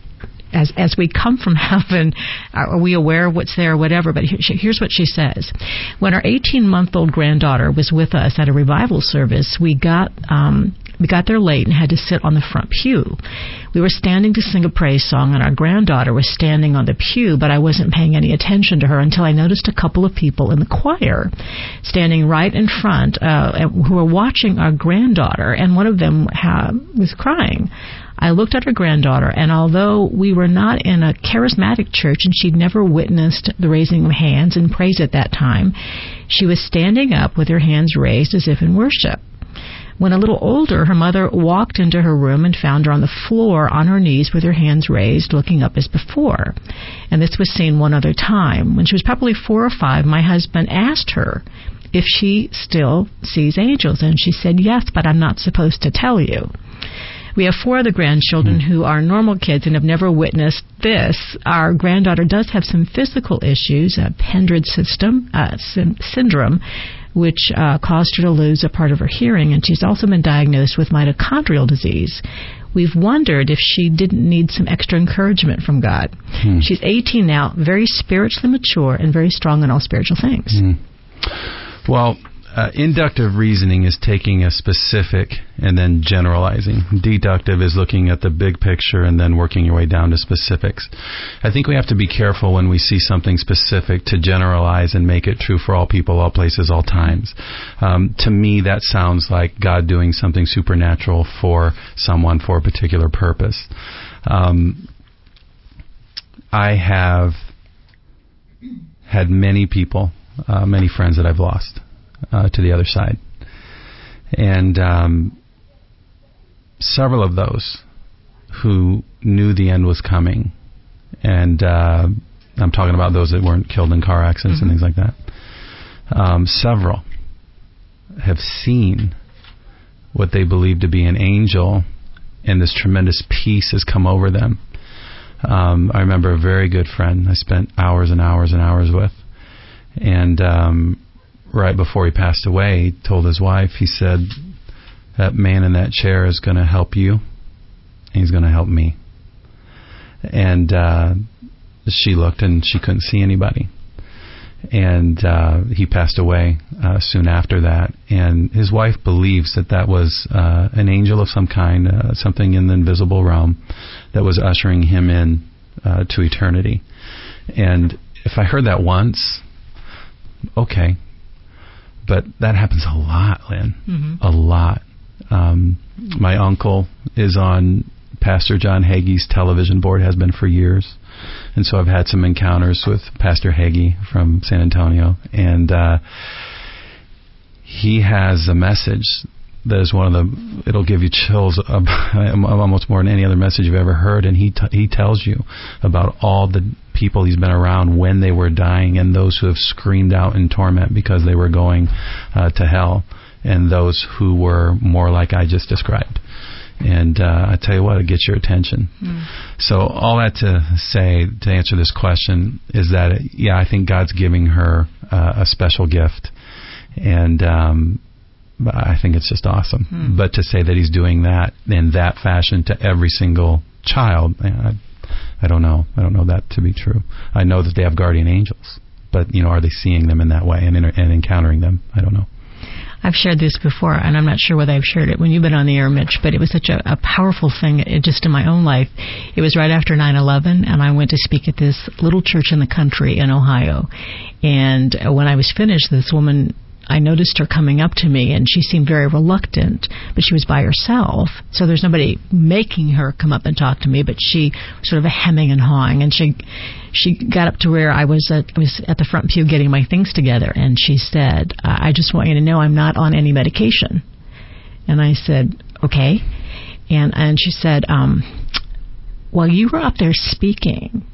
as as we come from heaven, are we aware of what's there, whatever? But here's what she says: when our eighteen-month-old granddaughter was with us at a revival service, we got um, we got there late and had to sit on the front pew. We were standing to sing a praise song, and our granddaughter was standing on the pew, but I wasn't paying any attention to her until I noticed a couple of people in the choir standing right in front uh, who were watching our granddaughter, and one of them ha- was crying. I looked at her granddaughter, and although we were not in a charismatic church and she'd never witnessed the raising of hands and praise at that time, she was standing up with her hands raised as if in worship. When a little older, her mother walked into her room and found her on the floor on her knees with her hands raised, looking up as before. And this was seen one other time. When she was probably four or five, my husband asked her if she still sees angels, and she said yes, but I'm not supposed to tell you. We have four other grandchildren who are normal kids and have never witnessed this. Our granddaughter does have some physical issues, a Pendred system, uh, sy- syndrome, which uh, caused her to lose a part of her hearing, and she's also been diagnosed with mitochondrial disease. We've wondered if she didn't need some extra encouragement from God. Hmm. She's eighteen now, very spiritually mature and very strong in all spiritual things. Hmm. Well, Uh, inductive reasoning is taking a specific and then generalizing. Deductive is looking at the big picture and then working your way down to specifics. I think we have to be careful when we see something specific to generalize and make it true for all people, all places, all times. Um, to me, that sounds like God doing something supernatural for someone for a particular purpose. Um, I have had many people, uh, many friends that I've lost. uh, to the other side. And um, several of those who knew the end was coming, and uh, I'm talking about those that weren't killed in car accidents mm-hmm. and things like that, um, several have seen what they believe to be an angel, and this tremendous peace has come over them. Um, I remember a very good friend I spent hours and hours and hours with, and um, right before he passed away, he told his wife, he said, that man in that chair is going to help you, and he's going to help me. And uh, she looked, and she couldn't see anybody. And uh, he passed away uh, soon after that. And his wife believes that that was uh, an angel of some kind, uh, something in the invisible realm that was ushering him in uh, to eternity. And if I heard that once, okay. But that happens a lot, Lynn. Mm-hmm. A lot. Um, my uncle is on Pastor John Hagee's television board, has been for years. And so I've had some encounters with Pastor Hagee from San Antonio. And uh, he has a message that is one of the, it'll give you chills almost more than any other message you've ever heard. And he t- he tells you about all the people he's been around when they were dying, and those who have screamed out in torment because they were going uh, to hell, and those who were more like I just described. And uh, I tell you what, it gets your attention. Mm. So all that to say, to answer this question, is that, it, yeah, I think God's giving her uh, a special gift. And um, I think it's just awesome. Mm. But to say that he's doing that in that fashion to every single child, I, I don't know. I don't know that to be true. I know that they have guardian angels. But, you know, are they seeing them in that way and, inter- and encountering them? I don't know. I've shared this before, and I'm not sure whether I've shared it when you've been on the air, Mitch, but it was such a, a powerful thing it, just in my own life. It was right after nine eleven, and I went to speak at this little church in the country in Ohio. And when I was finished, this woman, I noticed her coming up to me, and she seemed very reluctant, but she was by herself, so there's nobody making her come up and talk to me, but she was sort of a hemming and hawing, and she she got up to where I was at, I was at the front pew getting my things together, and she said, I just want you to know I'm not on any medication. And I said, okay. And, and she said, um, while you were up there speaking,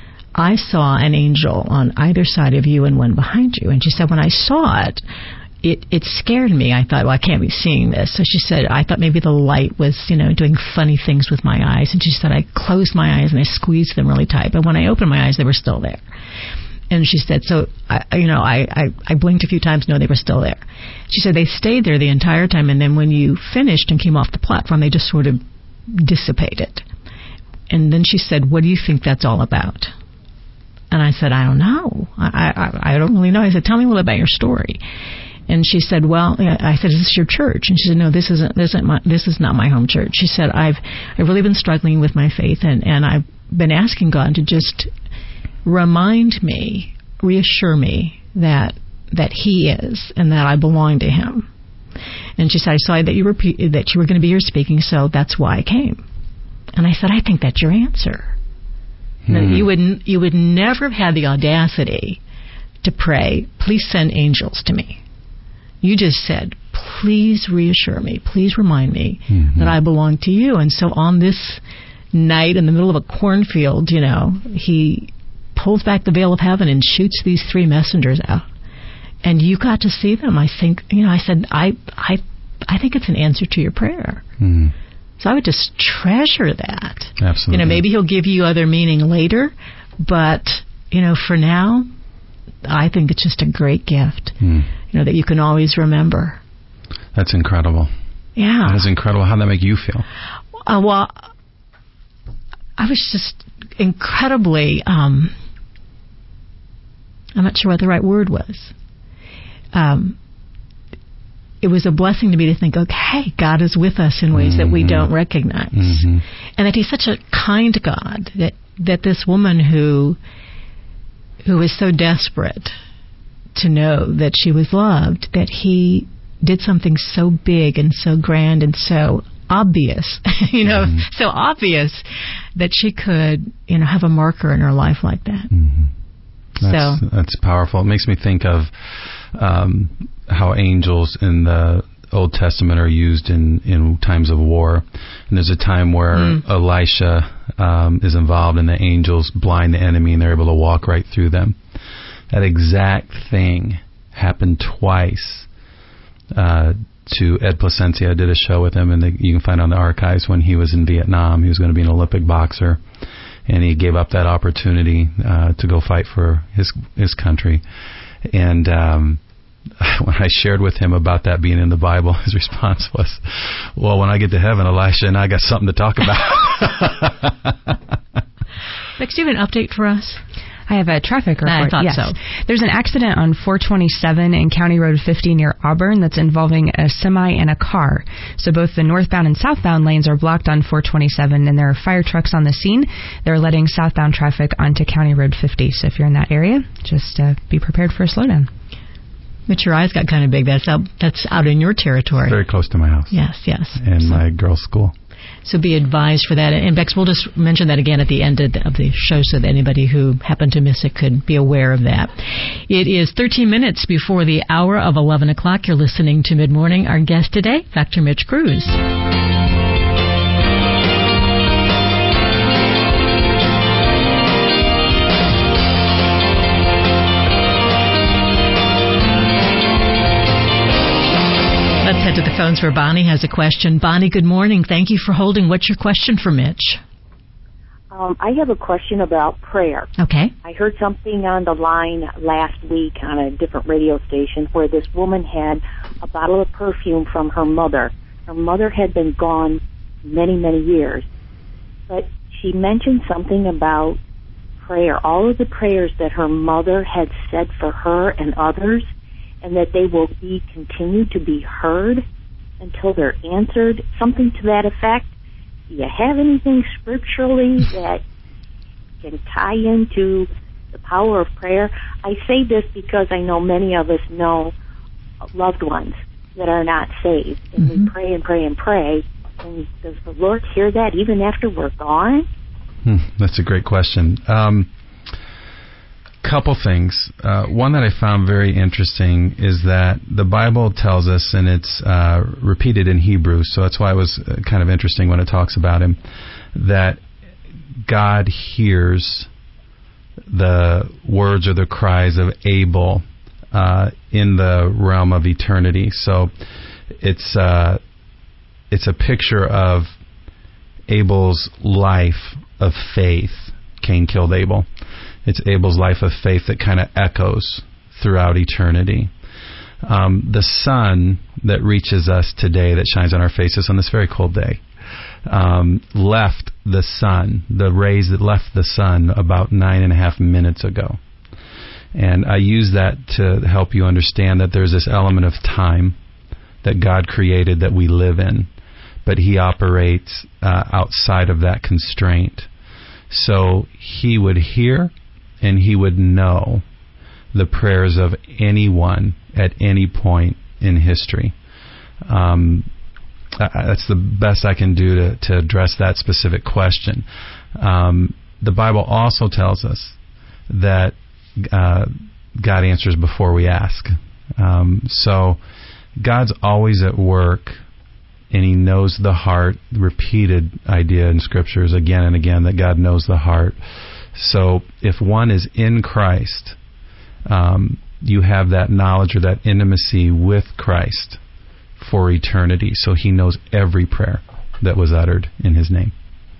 I saw an angel on either side of you and one behind you. And she said, when I saw it, it, it scared me. I thought, well, I can't be seeing this. So she said, I thought maybe the light was, you know, doing funny things with my eyes. And she said, I closed my eyes and I squeezed them really tight. But when I opened my eyes, they were still there. And she said, so, I, you know, I, I, I blinked a few times. No, they were still there. She said, they stayed there the entire time. And then when you finished and came off the platform, they just sort of dissipated. And then she said, what do you think that's all about? And I said, I don't know. I, I I don't really know. I said, tell me a little about your story. And she said, well, I said, is this your church? And she said, no, this isn't. This isn't my. This is not my home church. She said, I've I've really been struggling with my faith, and, and I've been asking God to just remind me, reassure me that that He is and that I belong to Him. And she said, I saw that you were that you were going to be here speaking, so that's why I came. And I said, I think that's your answer. Hmm. You would you would never have had the audacity to pray, please send angels to me. You just said, please reassure me, please remind me mm-hmm. that I belong to you. And so on this night in the middle of a cornfield, you know, he pulls back the veil of heaven and shoots these three messengers out. And you got to see them. I think, you know, I said, I I, I think it's an answer to your prayer. Mm-hmm. So I would just treasure that. Absolutely. You know, maybe he'll give you other meaning later, but, you know, for now, I think it's just a great gift, mm. you know, that you can always remember. That's incredible. Yeah. That's incredible. How'd that make you feel? Uh, well, I was just incredibly, um, I'm not sure what the right word was. Um, It was a blessing to me to think, okay, God is with us in ways mm-hmm. that we don't recognize. Mm-hmm. And that He's such a kind God that, that this woman who who was so desperate to know that she was loved, that He did something so big and so grand and so obvious, you know, mm-hmm. so obvious that she could, you know, have a marker in her life like that. Mm-hmm. That's, so that's powerful. It makes me think of um, how angels in the Old Testament are used in, in times of war. And there's a time where mm. Elisha um, is involved, and the angels blind the enemy, and they're able to walk right through them. That exact thing happened twice uh, to Ed Placencia. I did a show with him, and the, you can find on the archives when he was in Vietnam. He was going to be an Olympic boxer, and he gave up that opportunity uh, to go fight for his his country. And um, when I shared with him about that being in the Bible, his response was, well, when I get to heaven, Elisha and I got something to talk about. Next, do you have an update for us? I have a traffic report. I thought yes. so. There's an accident on four twenty-seven in County Road fifty near Auburn that's involving a semi and a car. So both the northbound and southbound lanes are blocked on four twenty-seven, and there are fire trucks on the scene. They're letting southbound traffic onto County Road fifty. So if you're in that area, just uh, be prepared for a slowdown. But your eyes got kind of big. That's out, that's out in your territory. Very close to my house. Yes, yes. And so. my girls' school. So be advised for that. And Bex, we'll just mention that again at the end of the, of the show so that anybody who happened to miss it could be aware of that. It is thirteen minutes before the hour of eleven o'clock. You're listening to Mid-Morning. Our guest today, Doctor Mitch Kruse. Let's head to the phones where Bonnie has a question. Bonnie, good morning. Thank you for holding. What's your question for Mitch? Um, I have a question about prayer. Okay. I heard something on the line last week on a different radio station where this woman had a bottle of perfume from her mother. Her mother had been gone many, many years. But she mentioned something about prayer, all of the prayers that her mother had said for her and others, and that they will be continued to be heard until they're answered, something to that effect. Do you have anything scripturally that can tie into the power of prayer? I say this because I know many of us know loved ones that are not saved, and mm-hmm. we pray and pray and pray, and does the Lord hear that even after we're gone? Hmm, that's a great question. Um, Couple things. Uh, one that I found very interesting is that the Bible tells us, and it's uh, repeated in Hebrews, so that's why it was kind of interesting when it talks about him, that God hears the words or the cries of Abel uh, in the realm of eternity. So it's uh, it's a picture of Abel's life of faith. Cain killed Abel. It's Abel's life of faith that kind of echoes throughout eternity. Um, the sun that reaches us today, that shines on our faces on this very cold day, um, left the sun, the rays that left the sun about nine and a half minutes ago. And I use that to help you understand that there's this element of time that God created that we live in, but He operates uh, outside of that constraint. So He would hear and He would know the prayers of anyone at any point in history. Um, that's the best I can do to, to address that specific question. Um, the Bible also tells us that uh, God answers before we ask. Um, so God's always at work, and He knows the heart. The repeated idea in Scriptures again and again that God knows the heart. So if one is in Christ, um, you have that knowledge or that intimacy with Christ for eternity. So He knows every prayer that was uttered in His name.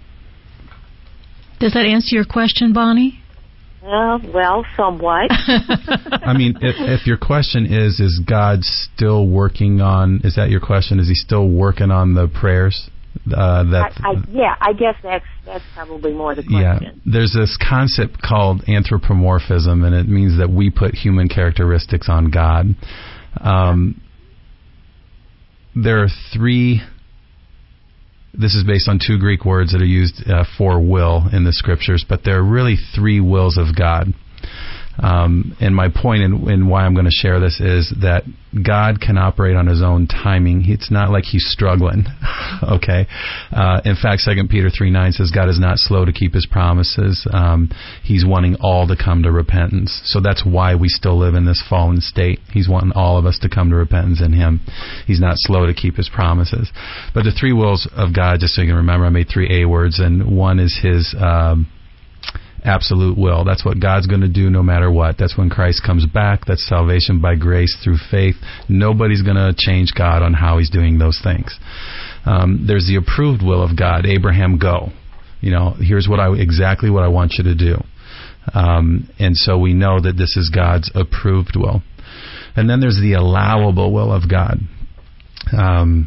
Does that answer your question, Bonnie? Uh, well, somewhat. I mean, if, if your question is, is God still working on, is that your question? Is He still working on the prayers? Uh, that I, I, yeah, I guess that's that's probably more the question. Yeah, there's this concept called anthropomorphism, and it means that we put human characteristics on God. Um, there are three. This is based on two Greek words that are used uh, for will in the Scriptures, but there are really three wills of God. Um, and my point in, in why I'm going to share this is that God can operate on His own timing. It's not like He's struggling, okay? Uh, in fact, Second Peter three nine says God is not slow to keep His promises. Um, he's wanting all to come to repentance. So that's why we still live in this fallen state. He's wanting all of us to come to repentance in Him. He's not slow to keep His promises. But the three wills of God, just so you can remember, I made three A words, and one is His Um, absolute will. That's what God's going to do no matter what. That's when Christ comes back. That's salvation by grace through faith. Nobody's going to change God on how He's doing those things. Um, there's the approved will of God. Abraham, go. You know, here's what I exactly what I want you to do. Um, and so we know that this is God's approved will. And then there's the allowable will of God. Um,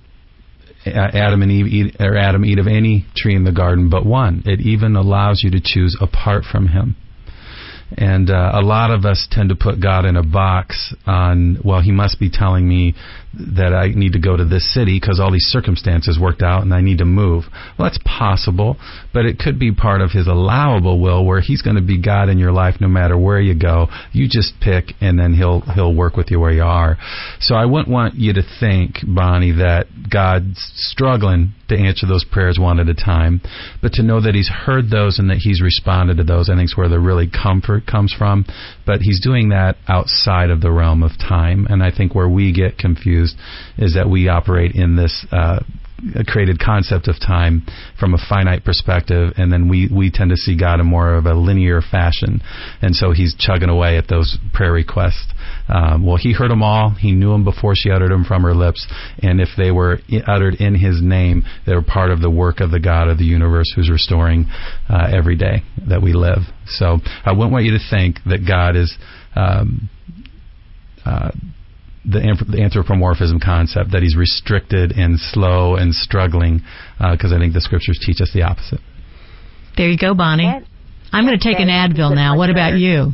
Adam and Eve eat, or Adam eat of any tree in the garden but one. It even allows you to choose apart from Him. And uh, a lot of us tend to put God in a box on, well, He must be telling me that I need to go to this city because all these circumstances worked out and I need to move. Well, that's possible, but it could be part of His allowable will where He's going to be God in your life no matter where you go. You just pick and then He'll He'll work with you where you are. So I wouldn't want you to think, Bonnie, that God's struggling to answer those prayers one at a time, but to know that He's heard those and that He's responded to those, I think is where the really comfort comes from. But He's doing that outside of the realm of time, and I think where we get confused is that we operate in this uh, created concept of time from a finite perspective, and then we, we tend to see God in more of a linear fashion, and so He's chugging away at those prayer requests. Um, well, He heard them all. He knew them before she uttered them from her lips, and if they were uttered in His name, they were part of the work of the God of the universe who's restoring uh, every day that we live. So I wouldn't want you to think that God is um, uh, the, the anthropomorphism concept, that He's restricted and slow and struggling, because uh, I think the Scriptures teach us the opposite. There you go, Bonnie. That, I'm going to take an Advil now. What about you?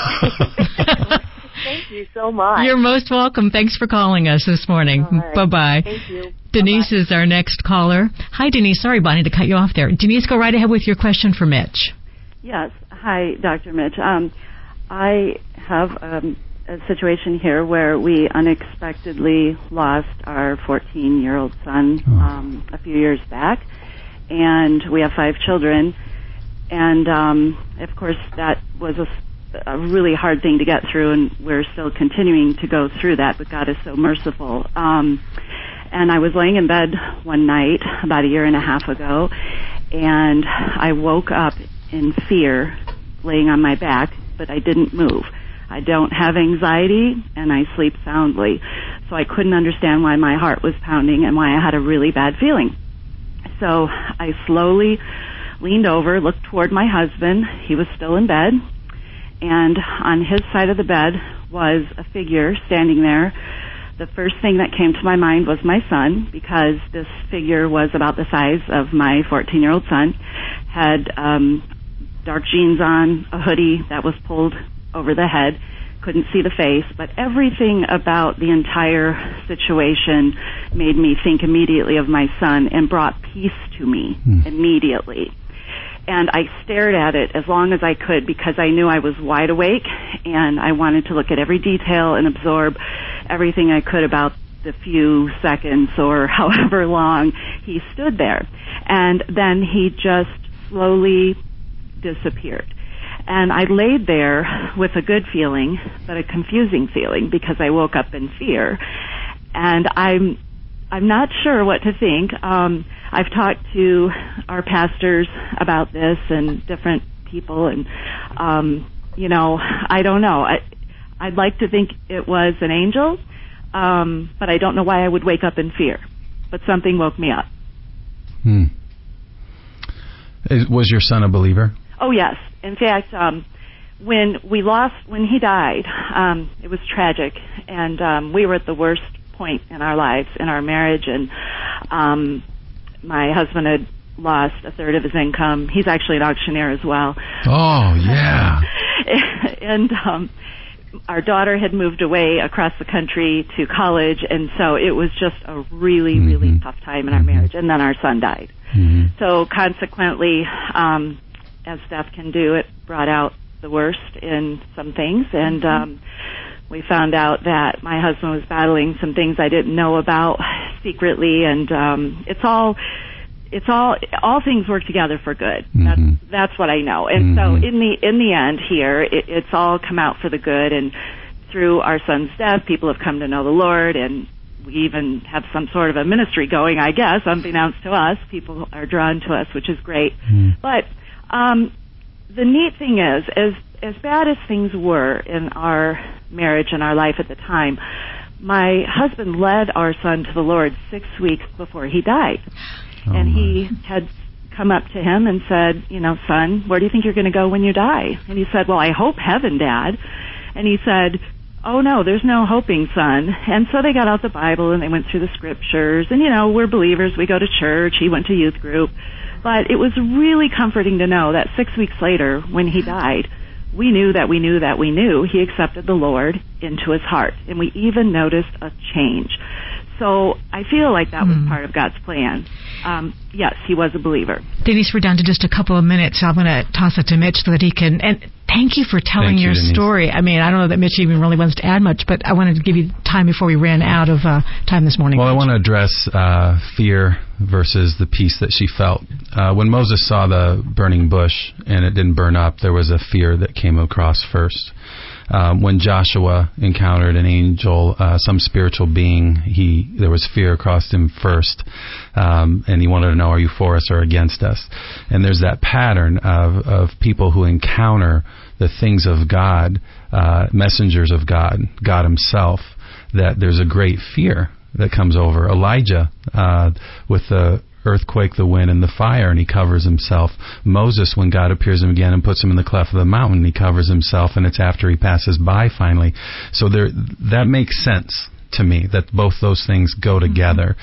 Thank you so much. You're most welcome. Thanks for calling us this morning. Right. Bye-bye. Thank you. Denise Bye-bye. is our next caller. Hi, Denise. Sorry, Bonnie, to cut you off there. Denise, go right ahead with your question for Mitch. Yes. Hi, Doctor Mitch. Um, I have um, a situation here where we unexpectedly lost our fourteen-year-old son um, a few years back, and we have five children. And, um, of course, that was a a really hard thing to get through, and we're still continuing to go through that, but God is so merciful. Um, and I was laying in bed one night about a year and a half ago, and I woke up in fear, laying on my back, but I didn't move. I don't have anxiety, and I sleep soundly. So I couldn't understand why my heart was pounding and why I had a really bad feeling. So I slowly leaned over, looked toward my husband. He was still in bed. And on his side of the bed was a figure standing there. The first thing that came to my mind was my son, because this figure was about the size of my fourteen-year-old son, had um, dark jeans on, a hoodie that was pulled over the head, couldn't see the face, but everything about the entire situation made me think immediately of my son and brought peace to me hmm. immediately. And I stared at it as long as I could because I knew I was wide awake and I wanted to look at every detail and absorb everything I could about the few seconds or however long he stood there. And then he just slowly disappeared. And I laid there with a good feeling, but a confusing feeling because I woke up in fear. And I'm I'm not sure what to think. Um, I've talked to our pastors about this and different people, and, um, you know, I don't know. I, I'd like to think it was an angel, um, but I don't know why I would wake up in fear. But something woke me up. Hmm. Is, was your son a believer? Oh, yes. In fact, um, when we lost, when he died, um, it was tragic, and um, we were at the worst point in our lives, in our marriage, and um, my husband had lost a third of his income. He's actually an auctioneer as well. Oh, yeah. and um, our daughter had moved away across the country to college, and so it was just a really, mm-hmm. really tough time in our mm-hmm. marriage. And then our son died. Mm-hmm. So consequently, um, as death can do, it brought out the worst in some things, and um, we found out that my husband was battling some things I didn't know about secretly, and um, it's all, it's all, all things work together for good. Mm-hmm. That's that's what I know. And mm-hmm. so in the in the end here, it, it's all come out for the good, and through our son's death, people have come to know the Lord, and we even have some sort of a ministry going, I guess, unbeknownst to us. People are drawn to us, which is great. Mm. But um, the neat thing is, as as bad as things were in our marriage and our life at the time, my husband led our son to the Lord six weeks before he died. Oh and my. he had come up to him and said, you know, son, where do you think you're going to go when you die? And he said, well, I hope heaven, Dad. And he said, oh, no, there's no hoping, son. And so they got out the Bible and they went through the scriptures. And, you know, we're believers. We go to church. He went to youth group. But it was really comforting to know that six weeks later, when he died, we knew that we knew that we knew he accepted the Lord into his heart. And we even noticed a change. So I feel like that was mm. part of God's plan. Um, yes, he was a believer. Denise, we're down to just a couple of minutes, so I'm going to toss it to Mitch so that he can... And thank you for telling thank your you, story. I mean, I don't know that Mitch even really wants to add much, but I wanted to give you time before we ran out of uh, time this morning. Well, Mitch. I want to address uh, fear versus the peace that she felt. Uh, when Moses saw the burning bush and it didn't burn up, there was a fear that came across first. Um, when Joshua encountered an angel, uh, some spiritual being, he there was fear across him first, um, and he wanted to know, are you for us or against us? And there's that pattern of, of people who encounter the things of God, uh, messengers of God, God himself, that there's a great fear that comes over. Elijah, uh, with the earthquake, the wind, and the fire, and he covers himself. Moses, when God appears to him again and puts him in the cleft of the mountain, he covers himself, and it's after he passes by finally. So there, that makes sense to me, that both those things go together.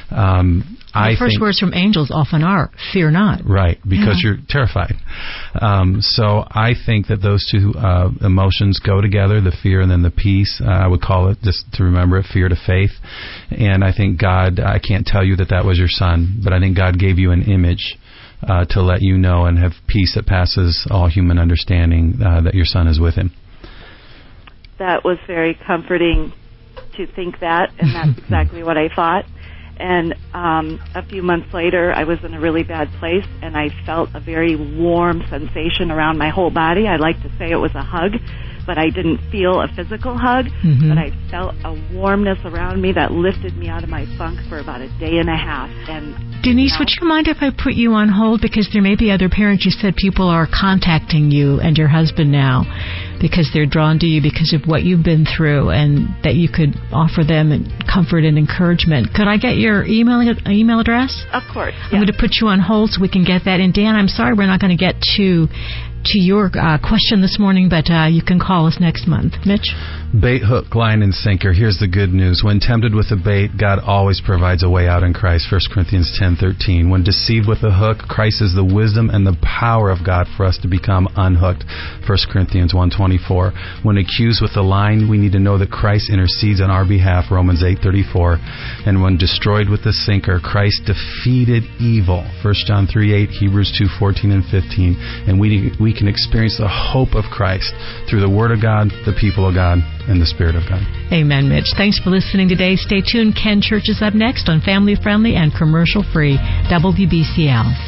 Um, the I first think, words from angels often are, fear not. Right, because yeah. you're terrified. Um, so I think that those two uh, emotions go together, the fear and then the peace. Uh, I would call it, just to remember it, fear to faith. And I think God, I can't tell you that that was your son, but I think God gave you an image uh, to let you know and have peace that passes all human understanding uh, that your son is with him. That was very comforting to think that, and that's exactly what I thought. And um, a few months later, I was in a really bad place, and I felt a very warm sensation around my whole body. I like to say it was a hug, but I didn't feel a physical hug, mm-hmm. but I felt a warmness around me that lifted me out of my funk for about a day and a half. And Denise, you know, would you mind if I put you on hold? Because there may be other parents. You said people are contacting you and your husband now because they're drawn to you because of what you've been through, and that you could offer them comfort and encouragement. Could I get your email email address? Of course. I'm yes. going to put you on hold so we can get that. And Dan, I'm sorry we're not going to get to to your uh, question this morning, but uh, you can call us next month. Mitch? Bait, hook, line, and sinker. Here's the good news. When tempted with a bait, God always provides a way out in Christ. First Corinthians ten thirteen. When deceived with a hook, Christ is the wisdom and the power of God for us to become unhooked. First Corinthians one twenty-four. When accused with a line, we need to know that Christ intercedes on our behalf. Romans eight thirty-four. And when destroyed with the sinker, Christ defeated evil. First John three eight, Hebrews two fourteen and fifteen. And we we can experience the hope of Christ through the Word of God, the people of God, and the Spirit of God. Amen, Mitch. Thanks for listening today. Stay tuned. Ken Church is up next on Family Friendly and Commercial Free W B C L.